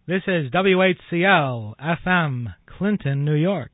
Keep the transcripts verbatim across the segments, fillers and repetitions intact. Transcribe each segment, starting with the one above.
This is W H C L F M, Clinton, New York.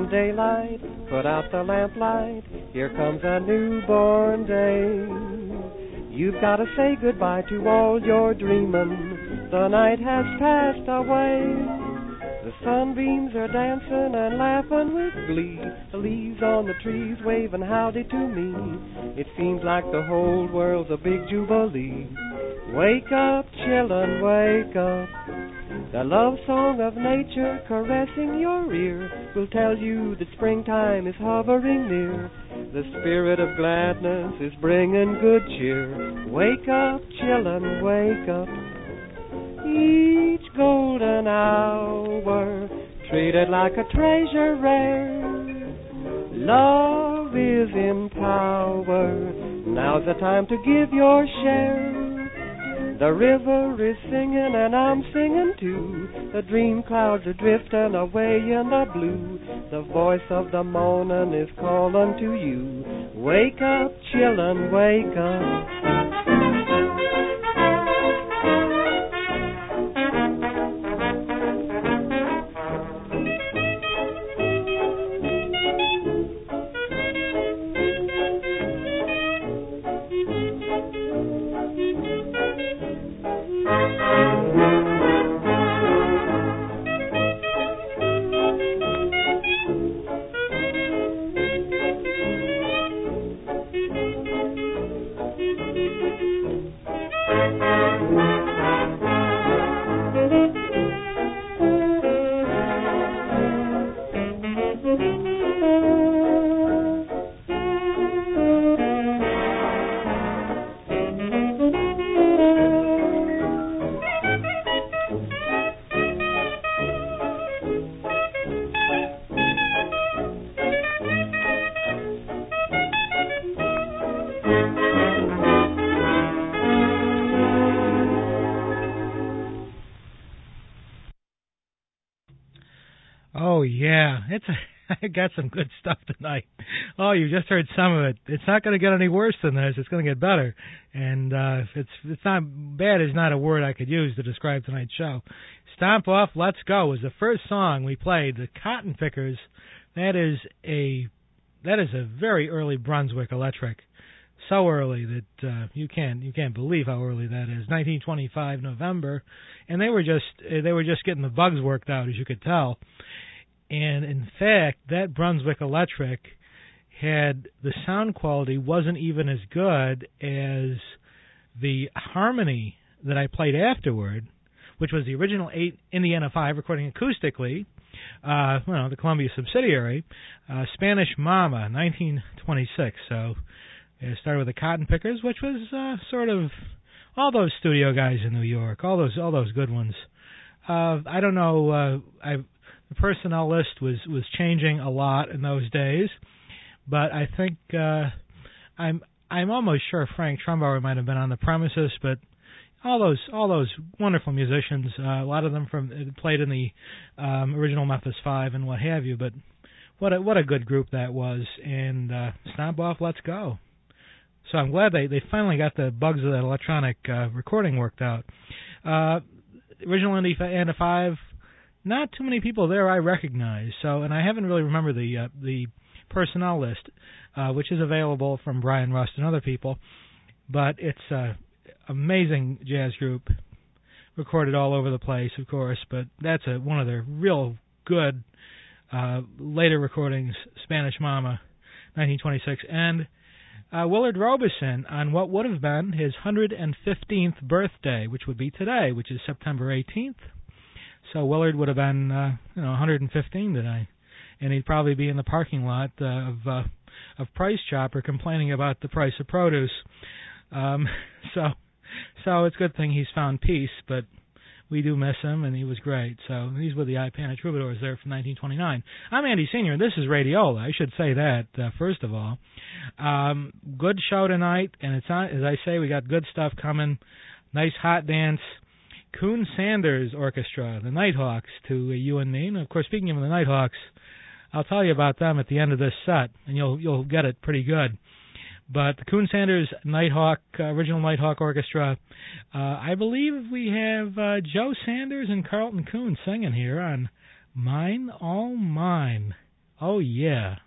dim daylight, put out the lamplight, here comes a newborn day. You've got to say goodbye to all your dreamin', the night has passed away. The sunbeams are dancing and laughing with glee, the leaves on the trees waving howdy to me. It seems like the whole world's a big jubilee. Wake up, children, wake up. The love song of nature caressing your ear will tell you that springtime is hovering near. The spirit of gladness is bringing good cheer. Wake up, children, wake up. Each golden hour treated like a treasure rare. Love is in power. Now's the time to give your share. The river is singing and I'm singing too. The dream clouds are drifting away in the blue. The voice of the morning is calling to you. Wake up, children, wake up. Oh, yeah. It's a, I got some good stuff tonight. Oh, you just heard some of it. It's not going to get any worse than this. It's going to get better. And uh, it's it's not bad is not a word I could use to describe tonight's show. Stomp Off, Let's Go was the first song we played. The Cotton Pickers. That is a that is a very early Brunswick Electric. So early that uh, you can't you can't believe how early that is. nineteen twenty-five November, and they were just they were just getting the bugs worked out, as you could tell. And in fact, that Brunswick Electric had the sound quality wasn't even as good as the harmony that I played afterward, which was the original eight Indiana five recording acoustically. Uh, you know, the Columbia subsidiary, uh, Spanish Mama, nineteen twenty-six. So. It started with the Cotton Pickers, which was uh, sort of all those studio guys in New York, all those all those good ones. Uh, I don't know. Uh, I, the personnel list was, was changing a lot in those days, but I think uh, I'm I'm almost sure Frank Trumbauer might have been on the premises. But all those all those wonderful musicians, uh, a lot of them from played in the um, original Memphis Five and what have you. But what a, what a good group that was! And uh, Stomp Off, Let's Go. So I'm glad they, they finally got the bugs of that electronic uh, recording worked out. Uh, original Indiana five, not too many people there I recognize. So, and I haven't really remembered the uh, the personnel list, uh, which is available from Brian Rust and other people. But it's an amazing jazz group, recorded all over the place, of course. But that's a, one of their real good uh, later recordings, Spanish Mama, nineteen twenty-six, and Uh, Willard Robeson on what would have been his one hundred fifteenth birthday, which would be today, which is September eighteenth. So Willard would have been, uh, you know, one hundred fifteen today, and he'd probably be in the parking lot uh, of uh, of Price Chopper complaining about the price of produce. Um, so, so it's a good thing he's found peace, but we do miss him, and he was great. So these were the Ipana Troubadours there from nineteen twenty-nine. I'm Andy Senior, and this is Radiola. I should say that, uh, first of all. Um, good show tonight, and it's on, as I say, we got good stuff coming. Nice hot dance. Coon Sanders Orchestra, the Nighthawks, to uh, you and me. And, of course, speaking of the Nighthawks, I'll tell you about them at the end of this set, and you'll you'll get it pretty good. But the Coon Sanders Nighthawk, uh, original Nighthawk Orchestra, uh, I believe we have uh, Joe Sanders and Carlton Coon singing here on Mine, All Mine. Oh, yeah.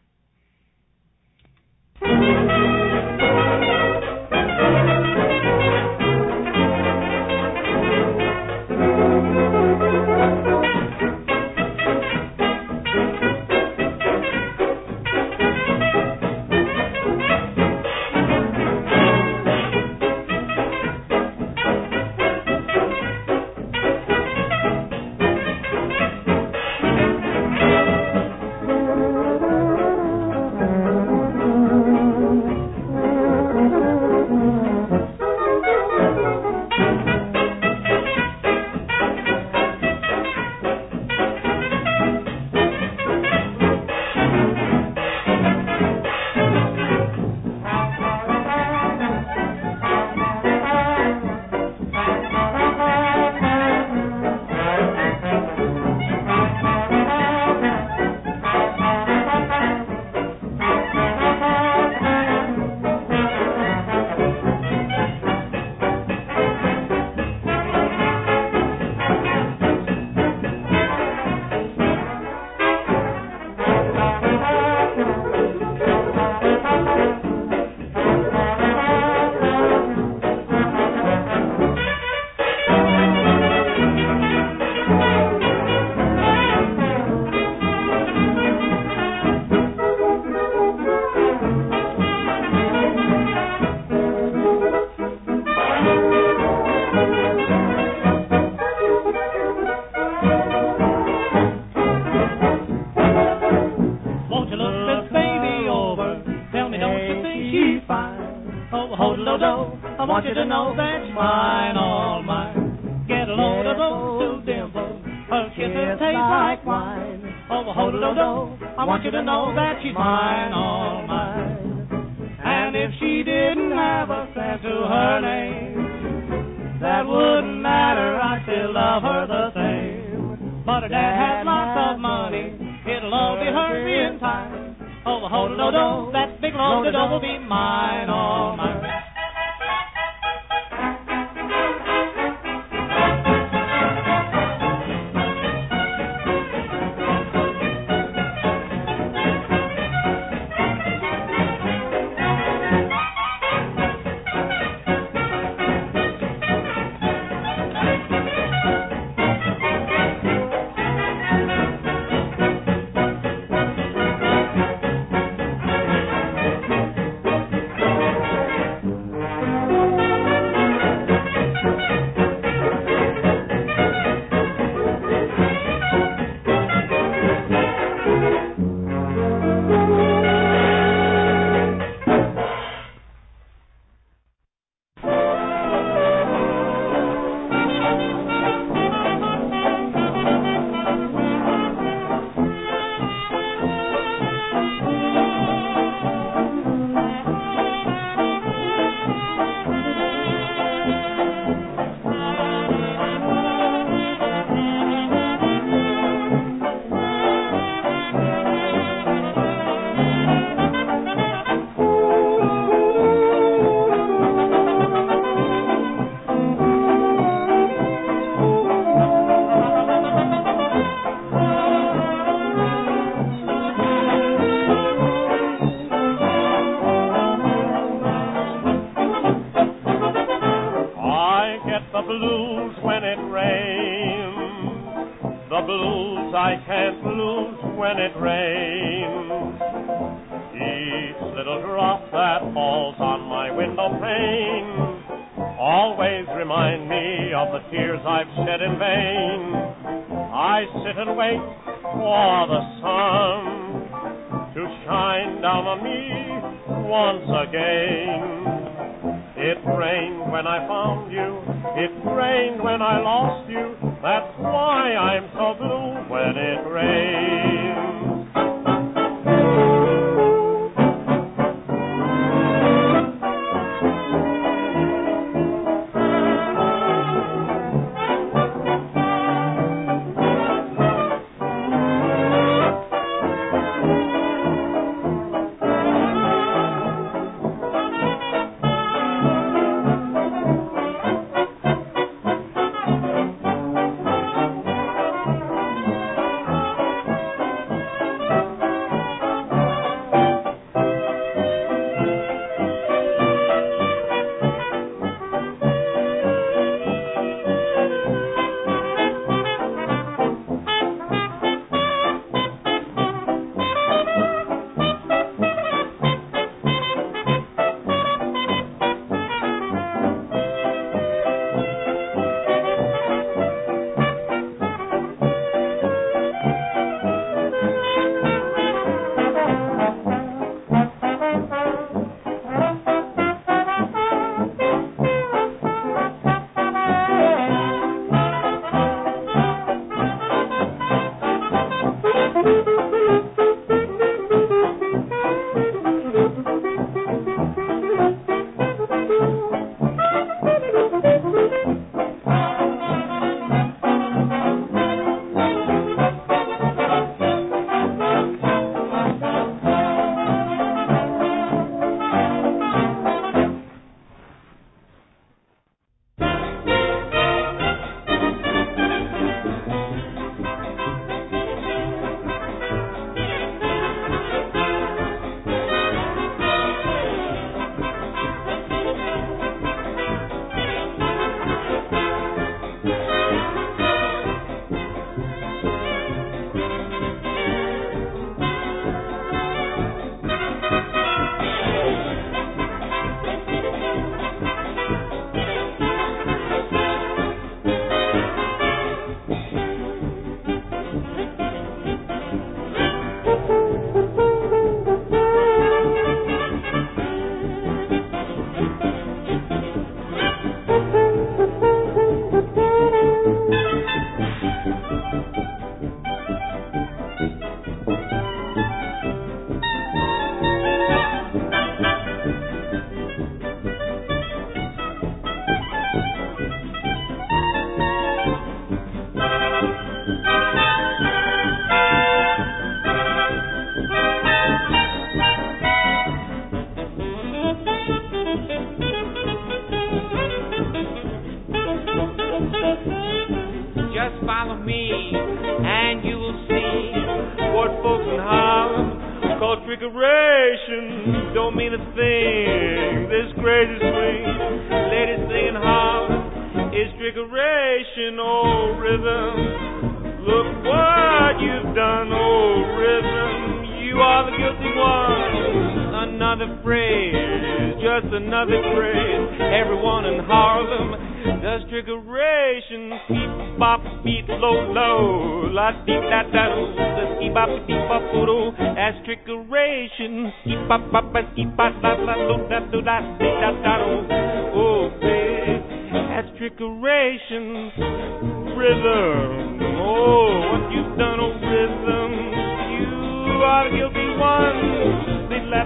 me, and you will see what folks in Harlem call trickeration. Don't mean a thing, this crazy swing. Ladies sing in Harlem is trickeration. Oh, rhythm, look what you've done. Oh, rhythm, you are the guilty one. Another phrase, just another phrase. Everyone in Harlem does trickeration. Keep bop, beat low, low. La dee da da do. The ski bop, beep bop, do. That's trickeration. Keep bop, bop, ski bop, la la do da do da dee da da do. Oh, babe, that's trickeration. Rhythm. Oh, what you've done, oh, rhythm. You are the guilty one. That's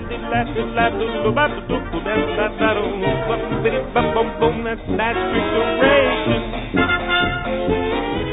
trickeration.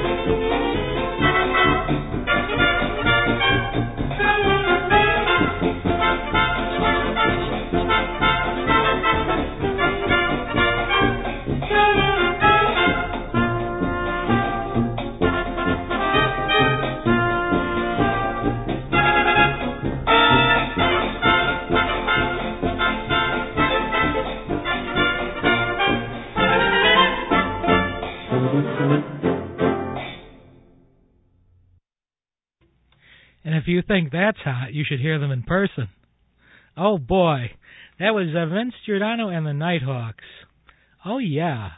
And if you think that's hot, you should hear them in person. Oh, boy. That was uh, Vince Giordano and the Nighthawks. Oh, yeah.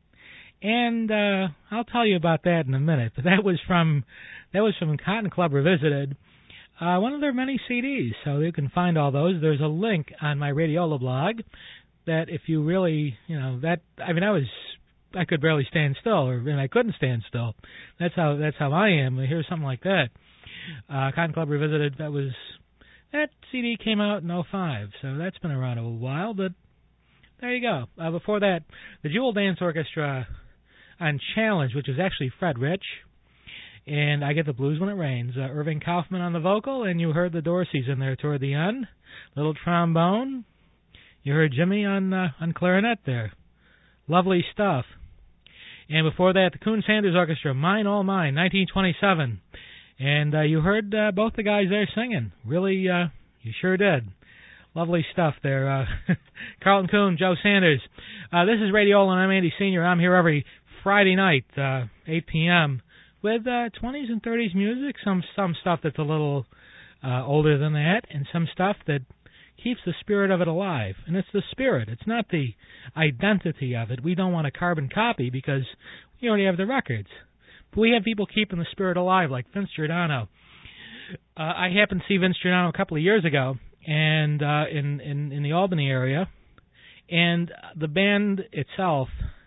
And uh, I'll tell you about that in a minute. But that was from that was from Cotton Club Revisited, uh, one of their many C Ds. So you can find all those. There's a link on my Radiola blog that if you really, you know, that, I mean, I was, I could barely stand still, or and I couldn't stand still. That's how that's how I am. I hear something like that. Uh, Cotton Club Revisited, that was, that C D came out in oh five, so that's been around a while, but there you go. Uh, before that, the Jewel Dance Orchestra on Challenge, which is actually Fred Rich, and I Get the Blues When It Rains. Uh, Irving Kaufman on the vocal, and you heard the Dorseys in there toward the end. Little trombone. You heard Jimmy on uh, on clarinet there. Lovely stuff. And before that, the Coon Sanders Orchestra, Mine All Mine, nineteen twenty-seven. And uh, you heard uh, both the guys there singing. Really, uh, you sure did. Lovely stuff there. Uh, Carlton Coon, Joe Sanders. Uh, this is Radiola, and I'm Andy Senior. I'm here every Friday night, uh, eight p.m., with uh, twenties and thirties music, some some stuff that's a little uh, older than that, and some stuff that keeps the spirit of it alive. And it's the spirit. It's not the identity of it. We don't want a carbon copy because we already have the records. But we have people keeping the spirit alive, like Vince Giordano. Uh, I happened to see Vince Giordano a couple of years ago, and uh, in, in in the Albany area, and the band itself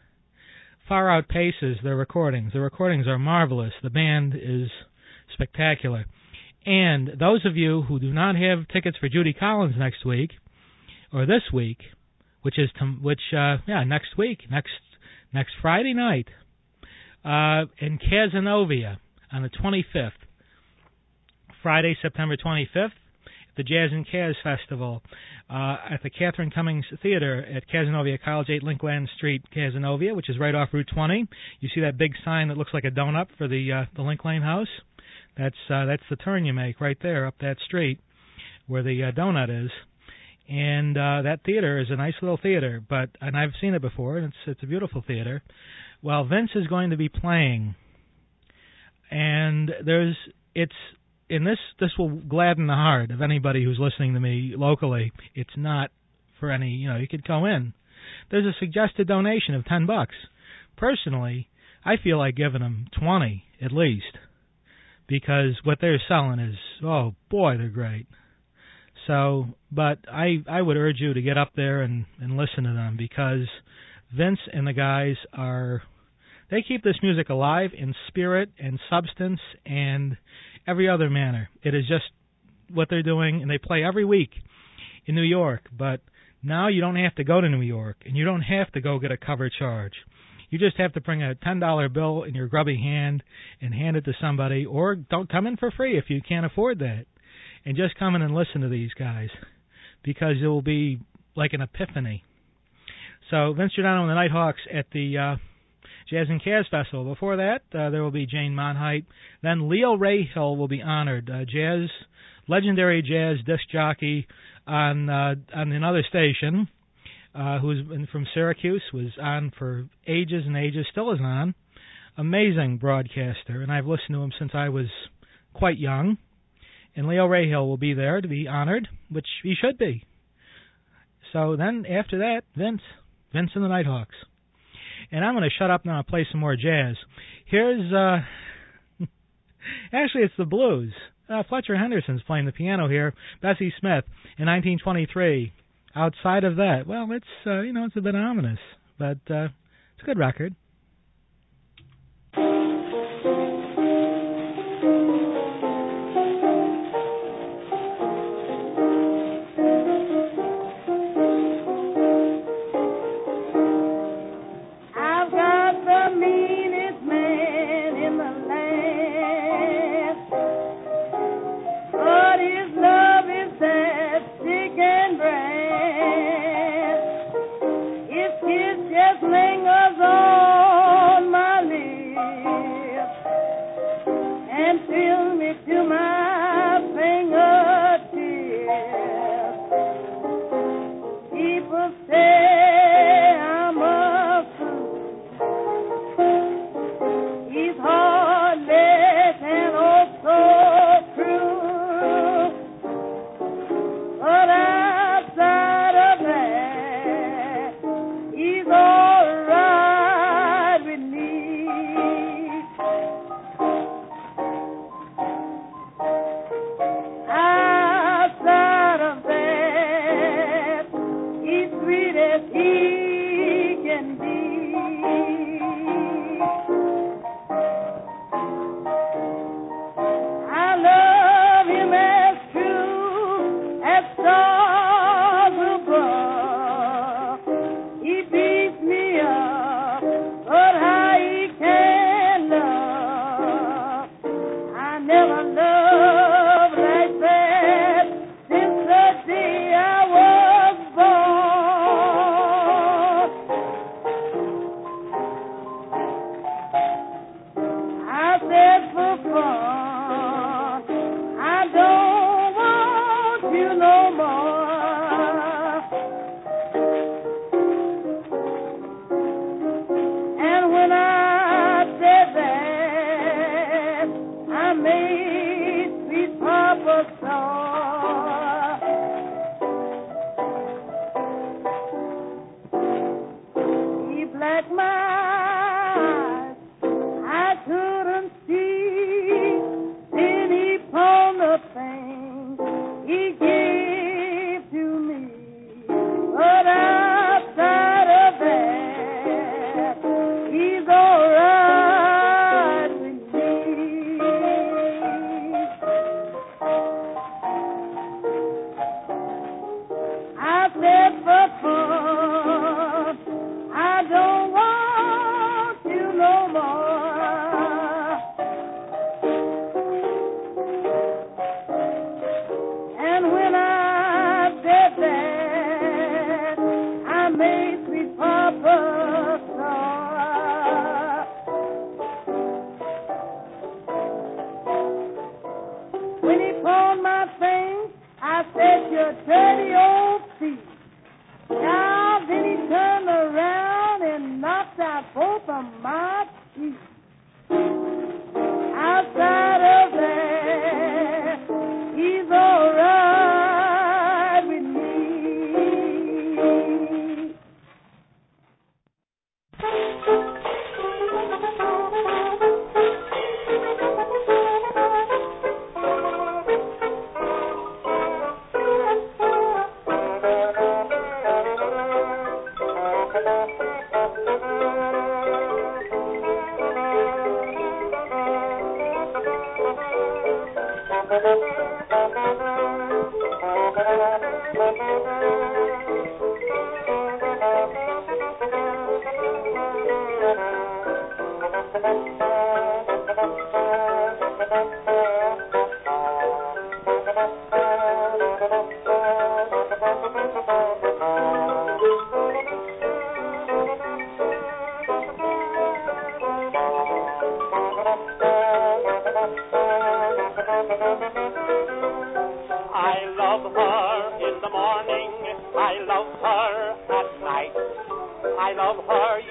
far outpaces their recordings. The recordings are marvelous. The band is spectacular. And those of you who do not have tickets for Judy Collins next week, or this week, which is to, which uh, yeah next week, next next Friday night, uh, in Cazenovia on the twenty-fifth, Friday, September twenty-fifth, the Jazz and Kaz Festival uh, at the Catherine Cummings Theater at Cazenovia College, eight Linkland Street, Cazenovia, which is right off Route twenty. You see that big sign that looks like a donut for the uh, the Link Lane House? That's uh, that's the turn you make right there up that street where the uh, donut is. And uh, that theater is a nice little theater, but and I've seen it before, and it's it's a beautiful theater. Well, Vince is going to be playing, and there's it's in this this will gladden the heart of anybody who's listening to me locally. It's not for any, you know, you could go in. There's a suggested donation of ten bucks. Personally, I feel like giving them twenty at least, because what they're selling is, oh boy, they're great. So, but I I would urge you to get up there and, and listen to them, because Vince and the guys are, they keep this music alive in spirit and substance and every other manner. It is just what they're doing, and they play every week in New York, but now you don't have to go to New York, and you don't have to go get a cover charge. You just have to bring a ten dollar bill in your grubby hand and hand it to somebody, or don't come in for free if you can't afford that, and just come in and listen to these guys, because it will be like an epiphany. So Vince Giordano and the Nighthawks at the uh, Jazz and Kaz Festival. Before that, uh, there will be Jane Monheit. Then Leo Rahill will be honored. Uh, jazz, legendary jazz disc jockey on uh, on another station, uh, who's been from Syracuse, was on for ages and ages, still is on. Amazing broadcaster, and I've listened to him since I was quite young. And Leo Rahill will be there to be honored, which he should be. So then after that, Vince, Vince and the Nighthawks. And I'm going to shut up now and play some more jazz. Here's, uh, actually it's the blues. Uh, Fletcher Henderson's playing the piano here. Bessie Smith in nineteen twenty-three. Outside of that, well, it's, uh, you know, it's a bit ominous, but uh, it's a good record.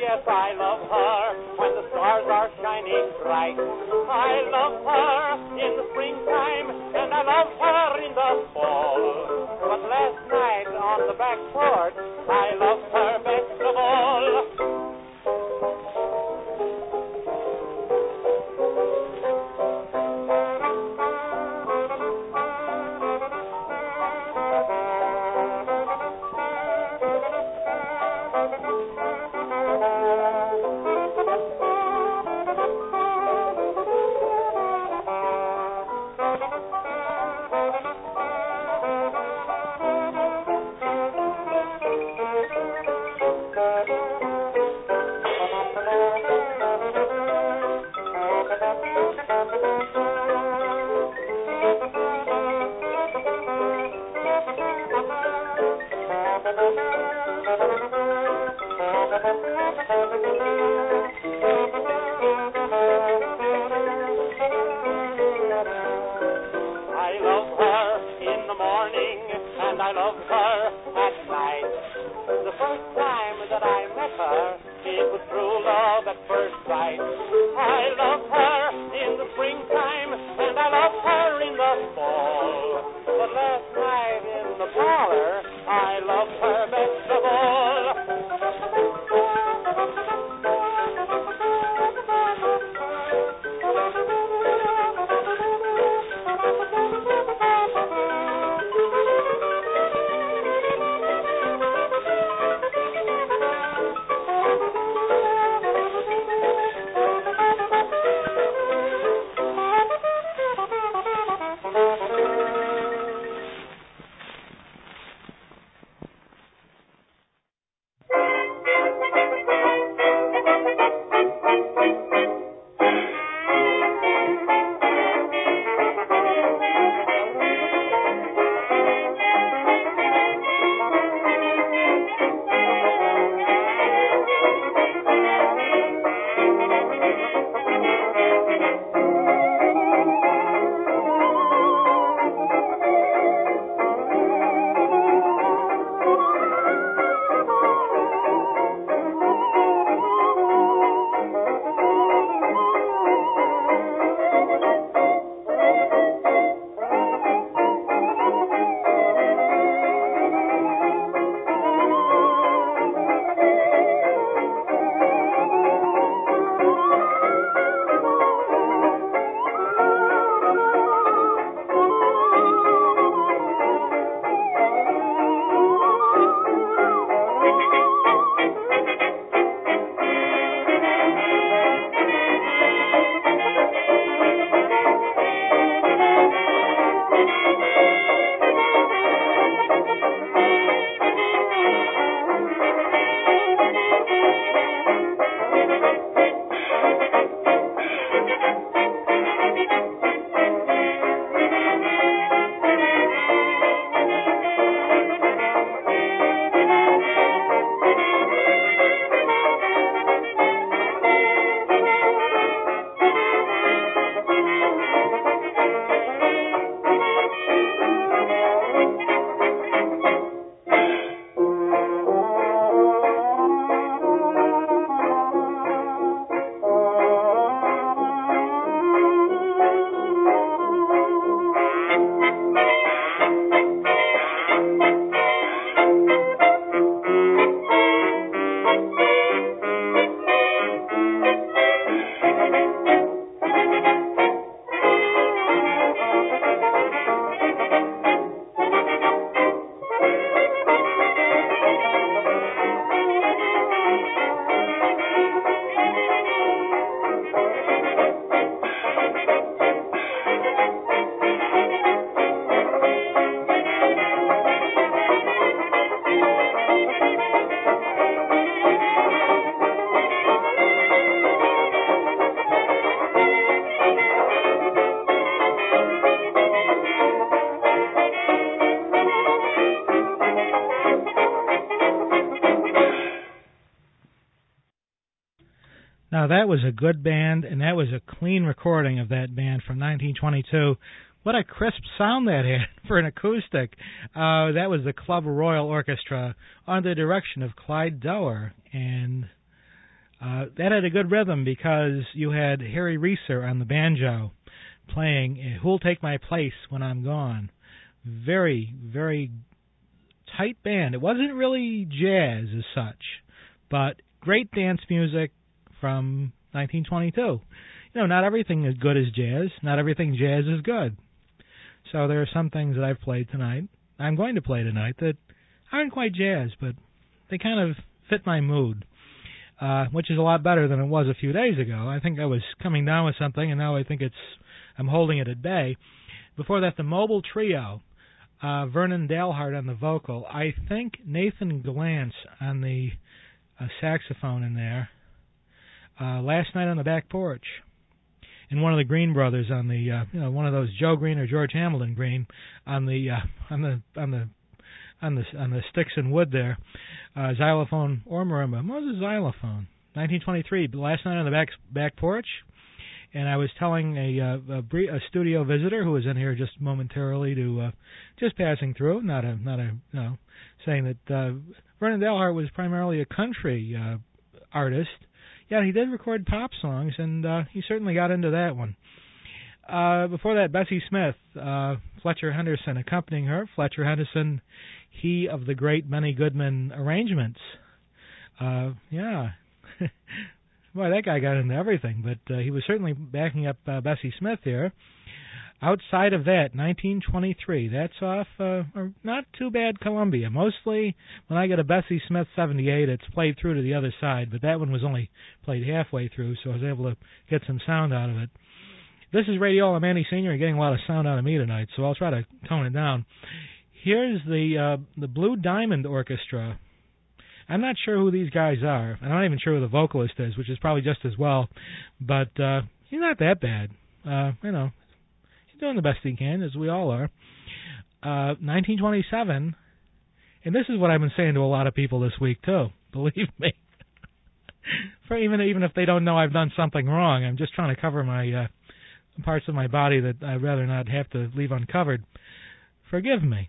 yes, I love her when the stars are shining bright. I love her in the springtime, and I love her in the fall. But last night on the back porch, I love her best of all. Now, that was a good band, and that was a clean recording of that band from nineteen twenty-two. What a crisp sound that had for an acoustic. Uh, that was the Club Royal Orchestra under the direction of Clyde Dower. And Uh, that had a good rhythm because you had Harry Reeser on the banjo playing Who'll Take My Place When I'm Gone. Very, very tight band. It wasn't really jazz as such, but great dance music from nineteen twenty-two. You know, not everything is good as jazz. Not everything jazz is good. So there are some things that I've played tonight, I'm going to play tonight, that aren't quite jazz, but they kind of fit my mood, uh, which is a lot better than it was a few days ago. I think I was coming down with something, and now I think it's I'm holding it at bay. Before that, the Mobile Trio, uh, Vernon Dalhart on the vocal. I think Nathan Glantz on the uh, saxophone in there. Uh, Last Night on the Back Porch. And one of the Green brothers on the, uh, you know, one of those Joe Green or George Hamilton Green on the, uh, on the, on the, on the, on the sticks and wood there, uh, xylophone or marimba. What was a xylophone? nineteen twenty-three. Last Night on the back back porch. And I was telling a, uh, a, bre- a studio visitor who was in here just momentarily to, uh, just passing through, not a, not a, you know, saying that uh, Vernon Dalhart was primarily a country uh, artist. Yeah, he did record pop songs, and uh, he certainly got into that one. Uh, before that, Bessie Smith, uh, Fletcher Henderson accompanying her. Fletcher Henderson, he of the great Benny Goodman arrangements. Uh, yeah. Boy, that guy got into everything, but uh, he was certainly backing up uh, Bessie Smith here. Outside of that, nineteen twenty-three, that's off uh, a not too bad Columbia. Mostly, when I get a Bessie Smith seventy-eight, it's played through to the other side, but that one was only played halfway through, so I was able to get some sound out of it. This is Radio. I'm Andy Senior You're getting a lot of sound out of me tonight, so I'll try to tone it down. Here's the uh, the Blue Diamond Orchestra. I'm not sure who these guys are. I'm not even sure who the vocalist is, which is probably just as well, but uh, he's not that bad. Uh, you know. Doing the best he can, as we all are. Uh, nineteen twenty-seven, and this is what I've been saying to a lot of people this week too. Believe me, for even even if they don't know I've done something wrong, I'm just trying to cover my uh, parts of my body that I'd rather not have to leave uncovered. Forgive me.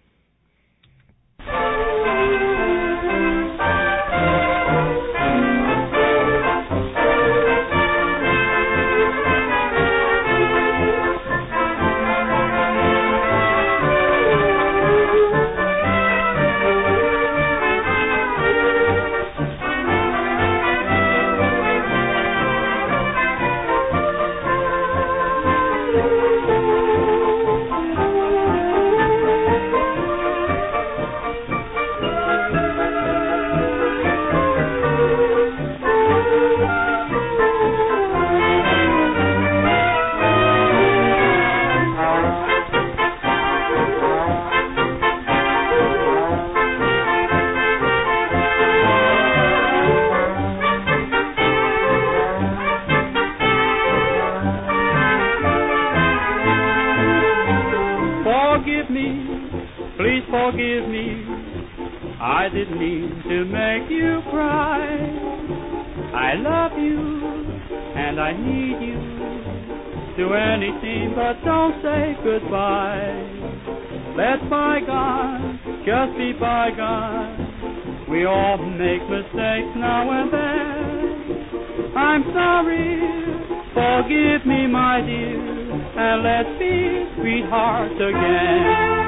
Forgive me, I didn't mean to make you cry. I love you, and I need you. Do anything, but don't say goodbye. Let bygones just be bygones. We all make mistakes now and then. I'm sorry, forgive me, my dear, and let's be sweethearts again.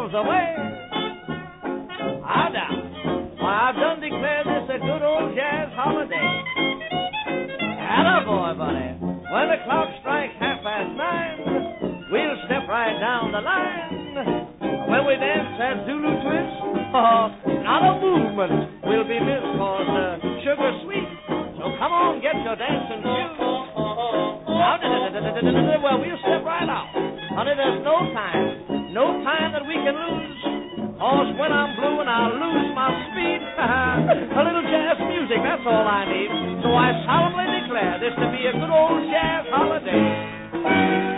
miles away. Ah, now, why, I've done declared this a good old jazz holiday. Atta boy, buddy. When the clock strikes half past nine, we'll step right down the line. When we dance that Zulu twist, oh, not a movement will be missed, cause uh, sugar sweet. So come on, get your dancing shoes. Now, well, we'll step right out. Honey, there's no time, no time that we can lose. Cause when I'm blue and I'll lose my speed, a little jazz music, that's all I need. So I solemnly declare this to be a good old jazz holiday.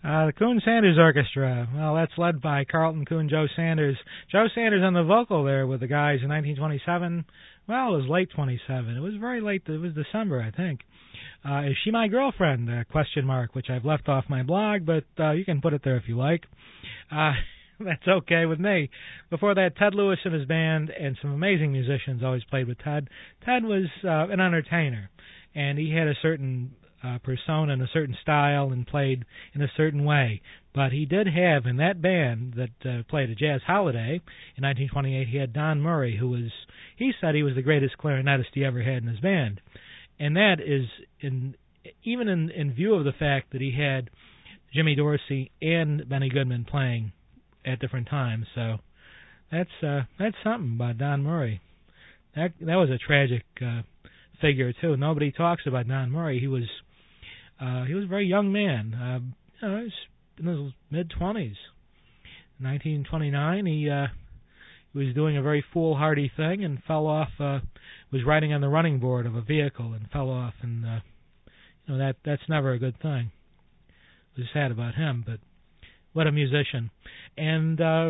Uh, the Coon Sanders Orchestra. Well, that's led by Carlton Coon, Joe Sanders. Joe Sanders on the vocal there with the guys in nineteen twenty-seven. Well, it was late twenty-seven. It was very late. It was December, I think. Uh, is she my girlfriend? Uh, question mark, which I've left off my blog, but uh, you can put it there if you like. Uh, that's okay with me. Before that, Ted Lewis and his band and some amazing musicians always played with Ted. Ted was uh, an entertainer, and he had a certain uh, persona and a certain style and played in a certain way. But he did have in that band that uh, played a jazz holiday in nineteen twenty-eight, he had Don Murray, who was, he said he was the greatest clarinetist he ever had in his band. And that is, in even in, in view of the fact that he had Jimmy Dorsey and Benny Goodman playing at different times. So that's uh, that's something about Don Murray. That that was a tragic uh, figure too. Nobody talks about Don Murray. He was uh, he was a very young man. Uh, you know, he was in his mid twenties. In nineteen twenty-nine, he uh, he was doing a very foolhardy thing and fell off. Uh, was riding on the running board of a vehicle and fell off, and uh, you know that that's never a good thing. It was sad about him, but what a musician. And uh,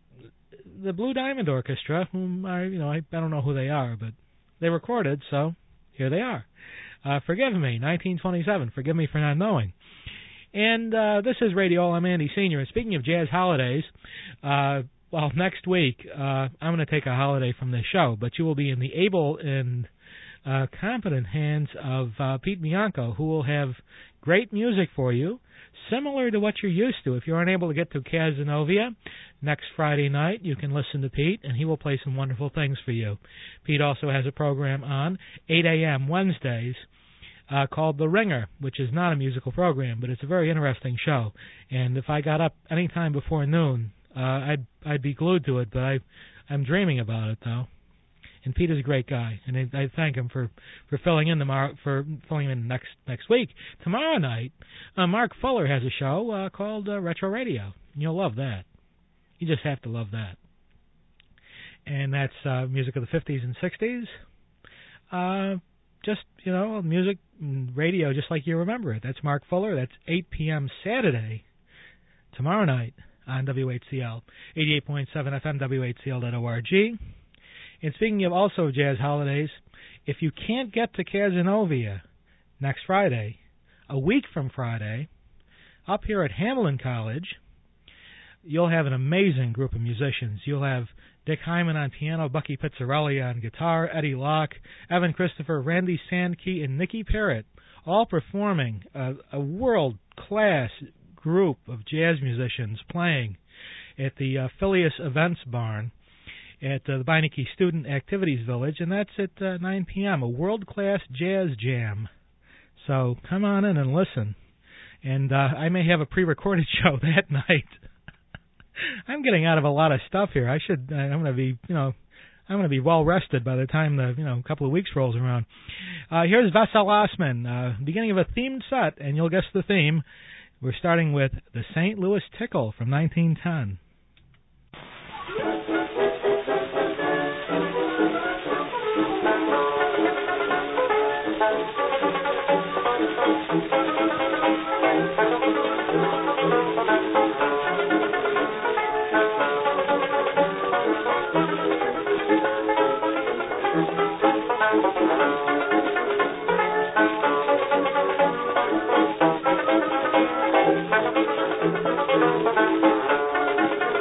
the Blue Diamond Orchestra, whom I you know I, I don't know who they are, but they recorded, so here they are. Uh, forgive me, nineteen twenty-seven. Forgive me for not knowing. And uh, this is Radio. I'm Andy Senior And speaking of jazz holidays, uh, well, next week uh, I'm going to take a holiday from this show, but you will be in the able and uh, competent hands of uh, Pete Bianco, who will have great music for you, similar to what you're used to. If you're unable to get to Cazenovia next Friday night, you can listen to Pete, and he will play some wonderful things for you. Pete also has a program on eight a.m. Wednesdays uh, called The Ringer, which is not a musical program, but it's a very interesting show. And if I got up any time before noon, uh, I'd I'd be glued to it, but I, I'm dreaming about it, though. And Pete is a great guy, and I, I thank him for, for filling in tomorrow, for filling in next next week. Tomorrow night, uh, Mark Fuller has a show uh, called uh, Retro Radio. You'll love that. You just have to love that. And that's uh, music of the fifties and sixties. Uh, just, you know, music and radio just like you remember it. That's Mark Fuller. That's eight p.m. Saturday, tomorrow night on W H C L, eighty-eight point seven F M, W H C L dot org. And speaking of also jazz holidays, if you can't get to Cazenovia next Friday, a week from Friday, up here at Hamlin College, you'll have an amazing group of musicians. You'll have Dick Hyman on piano, Bucky Pizzarelli on guitar, Eddie Locke, Evan Christopher, Randy Sandkey, and Nicky Parrott, all performing a, a world-class group of jazz musicians playing at the uh, Phileas Events Barn at uh, the Beinecke Student Activities Village, and that's at uh, nine p.m., a world-class jazz jam. So come on in and listen. And uh, I may have a pre-recorded show that night. I'm getting out of a lot of stuff here. I should, I'm going to be, you know, I'm going to be well rested by the time the, you know, a couple of weeks rolls around. Uh, here's Vassal Osman, uh, beginning of a themed set, and you'll guess the theme. We're starting with the Saint Louis Tickle from nineteen ten. Thank you.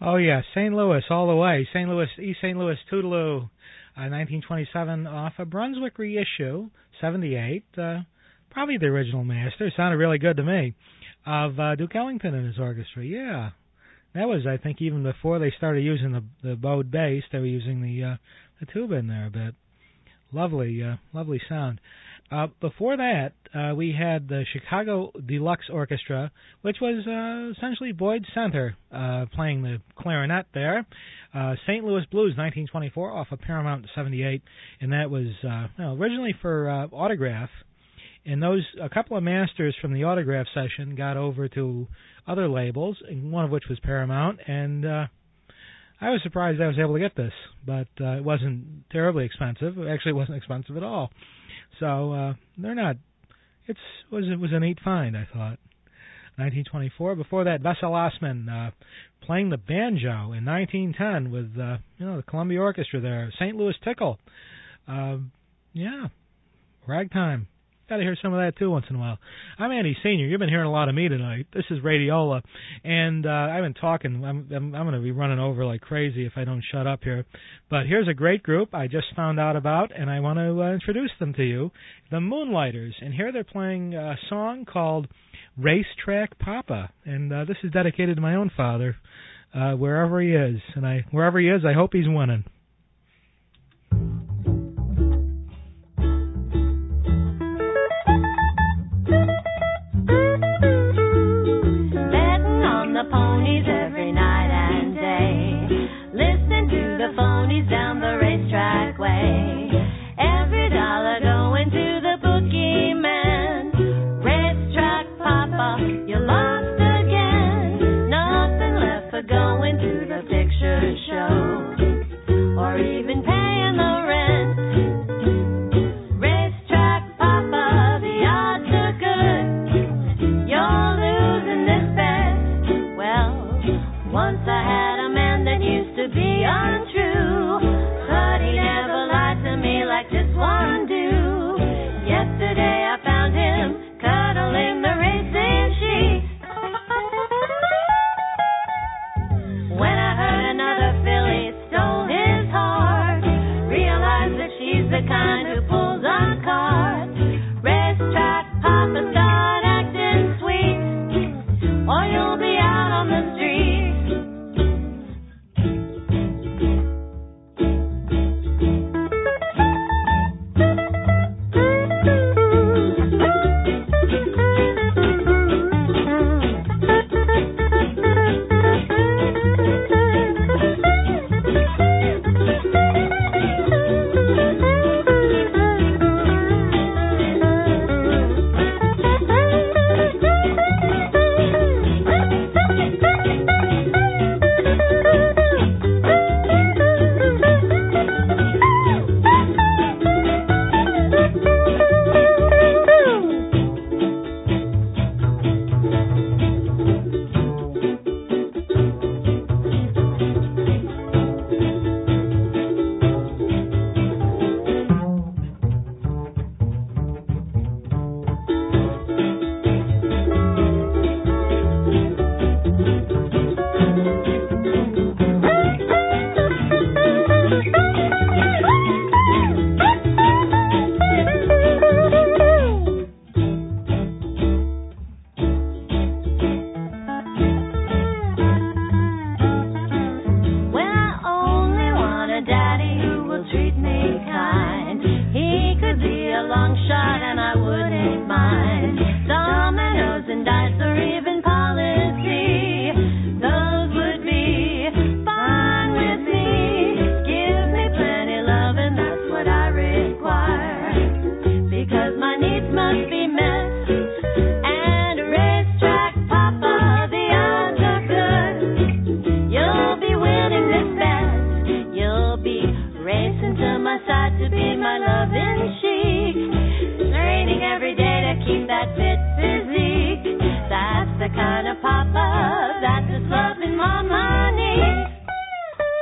Oh, yeah, Saint Louis all the way. Saint Louis, East Saint Louis, Toodaloo, uh, nineteen twenty-seven off a Brunswick reissue, seventy-eight. Uh, probably the original master. Sounded really good to me. Of uh, Duke Ellington and his orchestra, yeah. That was, I think, even before they started using the the bowed bass, they were using the uh, the tuba in there a bit. Lovely, uh, lovely sound. Uh, before that, uh, we had the Chicago Deluxe Orchestra, which was uh, essentially Boyd Center uh, playing the clarinet there. Uh, Saint Louis Blues, nineteen twenty-four, off of Paramount seventy-eight, and that was uh, well, originally for uh, Autograph. And those, a couple of masters from the Autograph session got over to other labels, one of which was Paramount, and uh, I was surprised I was able to get this, but uh, it wasn't terribly expensive. Actually, it wasn't expensive at all. So uh, they're not. It's was it was a neat find, I thought. nineteen twenty-four. Before that, Vessel Osman uh, playing the banjo in nineteen ten with uh, you know the Columbia Orchestra there. Saint Louis Tickle. Uh, yeah, ragtime. Got to hear some of that, too, once in a while. I'm Andy Senior You've been hearing a lot of me tonight. This is Radiola, and uh, I've been talking. I'm, I'm, I'm going to be running over like crazy if I don't shut up here. But here's a great group I just found out about, and I want to uh, introduce them to you, the Moonlighters. And here they're playing a song called Racetrack Papa, and uh, this is dedicated to my own father, uh, wherever he is. And I, wherever he is, I hope he's winning. The ponies every night and day. Listen to the phonies down the racetrack way. Every dollar going to the bookie man. Racetrack Papa, you lost again. Nothing left for going to the picture show, or even paying the rent. Racetrack Papa, the odds are good. You're losing this bet. Once I had a man that used to be untrue, but he never lied to me like this one do. Yesterday I found him cuddling the racing sheet. When I heard another filly stole his heart, realized that she's the kind who pulls on carts. Racetrack Papa, start acting sweet, or you'll be out on the street.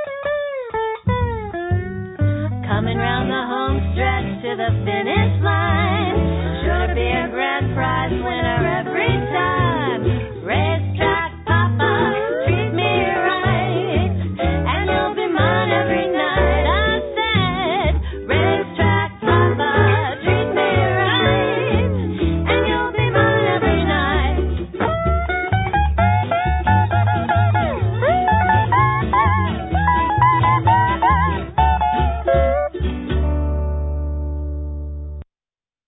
Coming round the home stretch to the finish line.